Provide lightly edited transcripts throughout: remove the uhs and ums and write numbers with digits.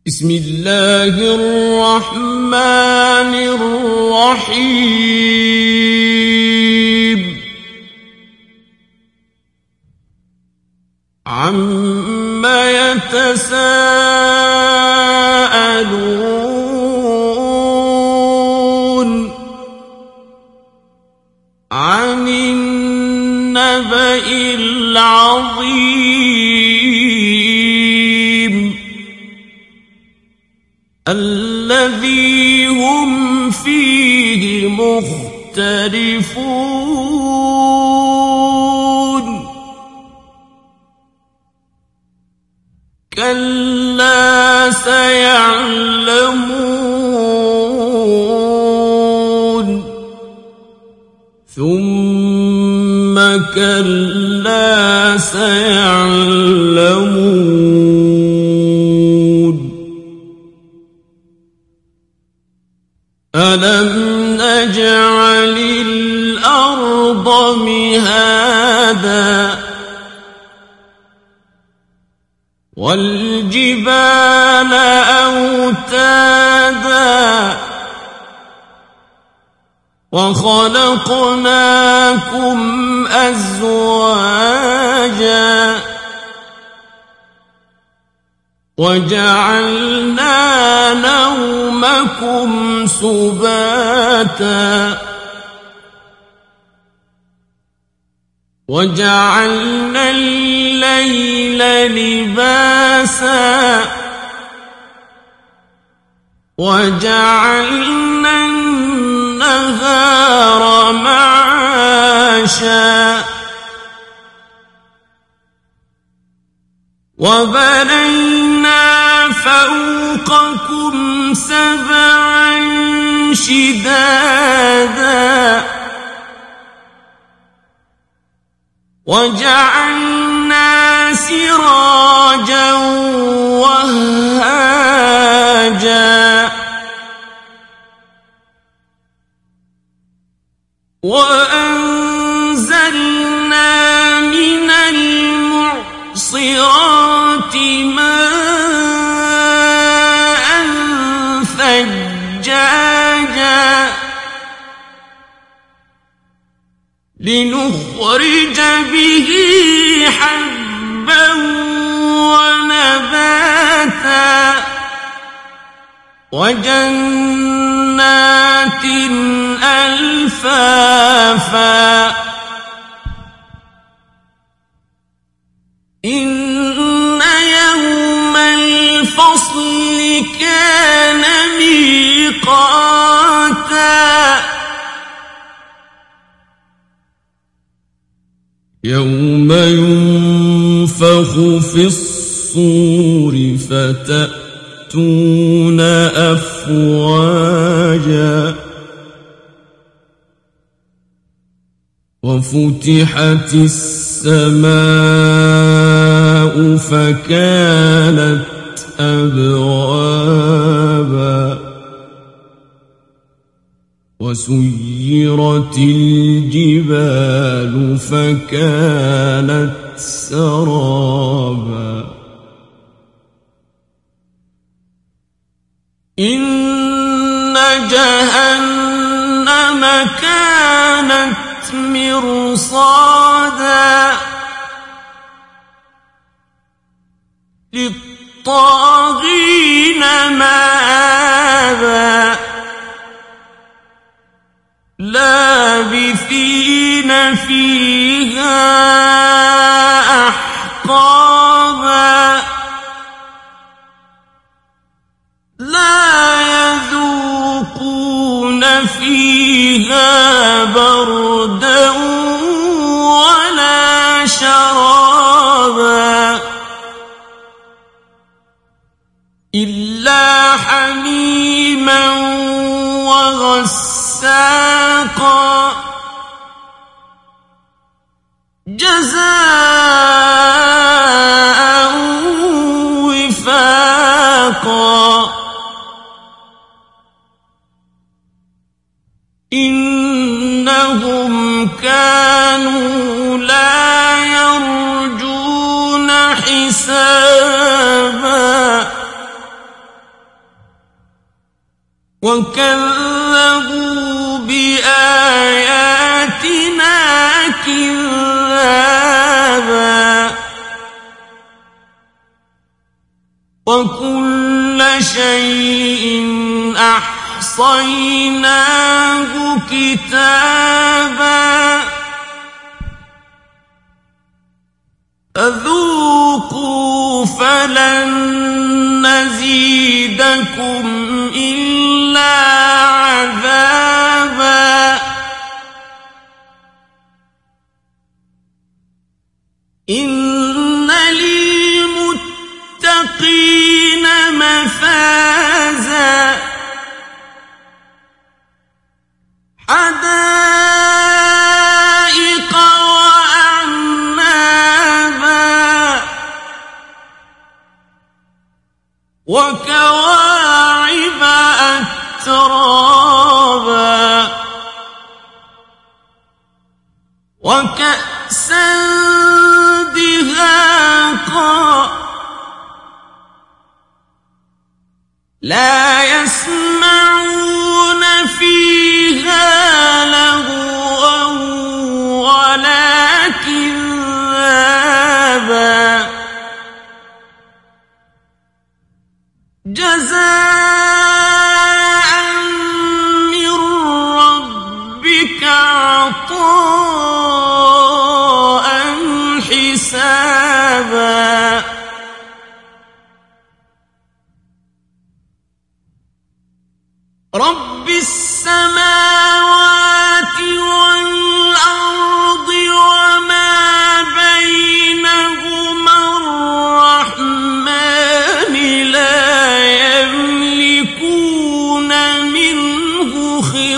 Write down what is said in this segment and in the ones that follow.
بسم الله الرحمن الرحيم عما يتساءلون عن النبأ العظيم الذي هم فيه مختلفون كلا سيعلمون ثم كلا سيعلمون ألم نجعل الأرض مهادا والجبال أوتادا وخلقناكم أزواجا وجعلنا نومكم سباتا وجعلنا الليل لباسا وجعلنا النهار معاشا وبنينا فوقكم سبعا شدادا وجعلنا سراجا وهاجا وأنزلنا من المعصرات ماء ثجاجا لنخرج به حبا ونباتا وجنات ألفافا إن يوم الفصل كان ميقاتا يوم ينفخ في الصور فتأتون أفواجا وفتحت السماء فكانت أبوابا وسيرت الجبال فكانت سرابا إن جهنم كانت مرصادا للطاغين مآبا لابثين فيها أحقابا لا يذوقون فيها بردا ولا شرابا إلا حميما وغساقا جزاء وفاقا إنهم كانوا لا يرجون حسابا وكذبوا بآياتنا كذابا وكل شيء أحصيناه كتابا فذوقوا فلن نزيدكم إلا عذابا إن للمتقين مفازا حدائق وأعنابا وكواعب أترابا وكأسا دهاقا لا يسمعون فيها لغوا ولا كذابا جزاء من ربك عطاء حسابا رب السماوات والأرض وما بينهما الرحمن لا يملكون منه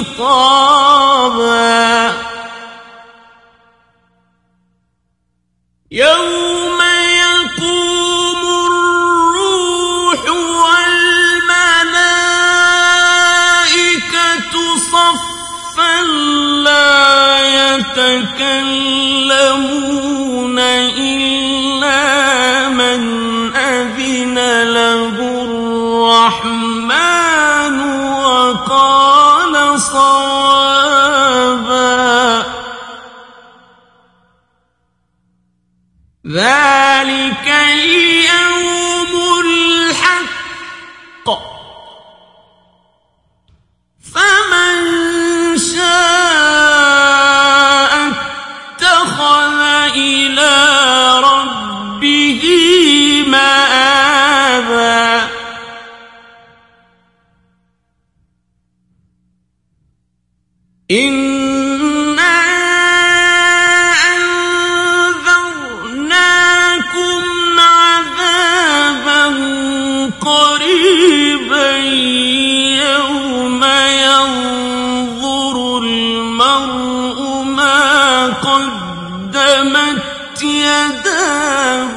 خطابا يوم يقوم الروح والملائكة صفا لا يتكلمون إلا من أذن له الرحمن وقال صوابا ذلك اليوم الحق فمن شاء اتخذ إلى ربه مآبا إنا أنذرناكم عذابا قريبا يوم ينظر المرء ما قدمت يداه